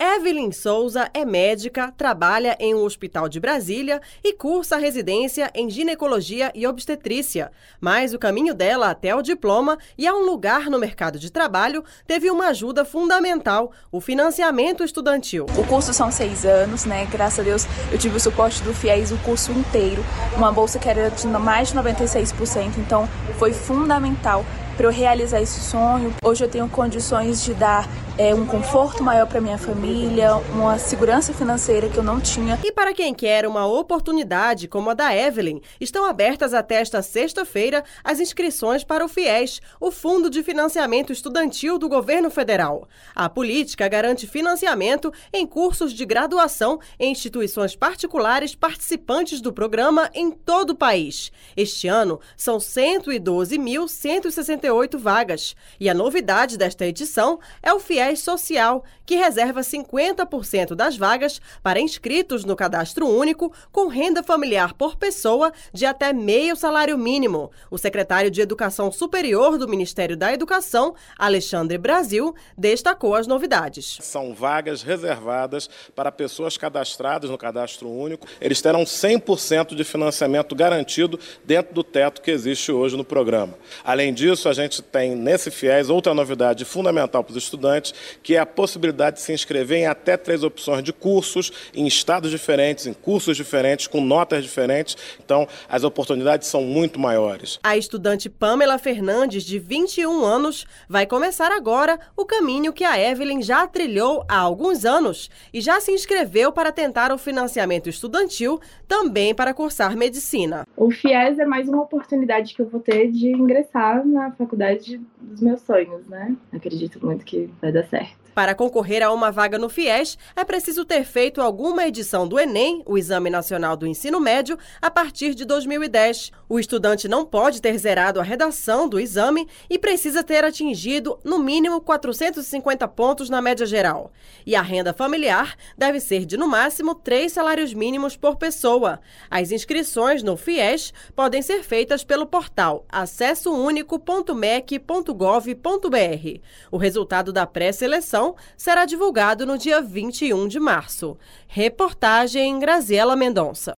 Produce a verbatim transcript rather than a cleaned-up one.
Evelyn Souza é médica, trabalha em um hospital de Brasília e cursa residência em ginecologia e obstetrícia. Mas o caminho dela até o diploma e a um lugar no mercado de trabalho teve uma ajuda fundamental: o financiamento estudantil. O curso são seis anos, né? Graças a Deus eu tive o suporte do FIES o curso inteiro. Uma bolsa que era de mais de noventa e seis por cento, então foi fundamental para eu realizar esse sonho. Hoje eu tenho condições de dar é, um conforto maior para minha família, uma segurança financeira que eu não tinha. E para quem quer uma oportunidade como a da Evelyn, estão abertas até esta sexta-feira as inscrições para o FIES, o Fundo de Financiamento Estudantil do Governo Federal. A política garante financiamento em cursos de graduação em instituições particulares participantes do programa em todo o país. Este ano, são cento e doze mil cento e sessenta e oito vagas. E a novidade desta edição é o FIES Social, que reserva cinquenta por cento das vagas para inscritos no Cadastro Único com renda familiar por pessoa de até meio salário mínimo. O secretário de Educação Superior do Ministério da Educação, Alexandre Brasil, destacou as novidades. São vagas reservadas para pessoas cadastradas no Cadastro Único. Eles terão cem por cento de financiamento garantido dentro do teto que existe hoje no programa. Além disso, a gente tem nesse FIES outra novidade fundamental para os estudantes, que é a possibilidade de se inscrever em até três opções de cursos, em estados diferentes, em cursos diferentes, com notas diferentes. Então, as oportunidades são muito maiores. A estudante Pamela Fernandes, de vinte e um anos, vai começar agora o caminho que a Evelyn já trilhou há alguns anos e já se inscreveu para tentar o financiamento estudantil, também para cursar medicina. O FIES é mais uma oportunidade que eu vou ter de ingressar na faculdade dos meus sonhos, né? Acredito muito que vai dar certo. Para concorrer a uma vaga no FIES, é preciso ter feito alguma edição do Enem, o Exame Nacional do Ensino Médio, a partir de dois mil e dez. O estudante não pode ter zerado a redação do exame e precisa ter atingido, no mínimo, quatrocentos e cinquenta pontos na média geral. E a renda familiar deve ser de, no máximo, três salários mínimos por pessoa. As inscrições no FIES podem ser feitas pelo portal acesso único ponto mec ponto gov ponto br. O resultado da pré-seleção será divulgado no dia vinte e um de março. Reportagem Graziela Mendonça.